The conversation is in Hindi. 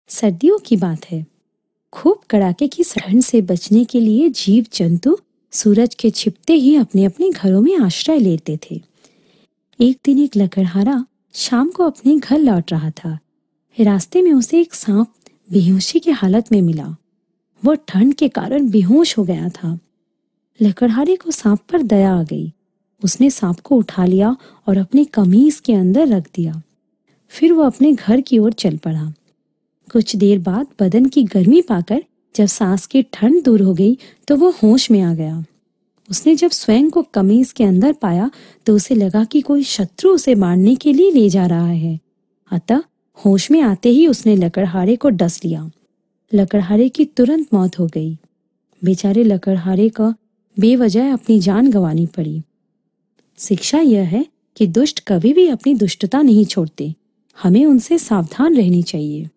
सर्दियों की बात है। खूब कड़ाके की ठंड से बचने के लिए जीव जंतु सूरज के छिपते ही अपने अपने घरों में आश्रय लेते थे। एक दिन एक लकड़हारा शाम को अपने घर लौट रहा था। रास्ते में उसे एक सांप बेहोशी की हालत में मिला। वो ठंड के कारण बेहोश हो गया था। लकड़हारे को सांप पर दया आ गई। उसने सांप को उठा लिया और अपनी कमीज के अंदर रख दिया। फिर वो अपने घर की ओर चल पड़ा। कुछ देर बाद बदन की गर्मी पाकर जब सांस की ठंड दूर हो गई तो वो होश में आ गया। उसने जब स्वयं को कमीज के अंदर पाया तो उसे लगा कि कोई शत्रु उसे मारने के लिए ले जा रहा है। अतः होश में आते ही उसने लकड़हारे को डस लिया। लकड़हारे की तुरंत मौत हो गई। बेचारे लकड़हारे को बेवजह अपनी जान गंवानी पड़ी। शिक्षा यह है कि दुष्ट कभी भी अपनी दुष्टता नहीं छोड़ते। हमें उनसे सावधान रहनी चाहिए।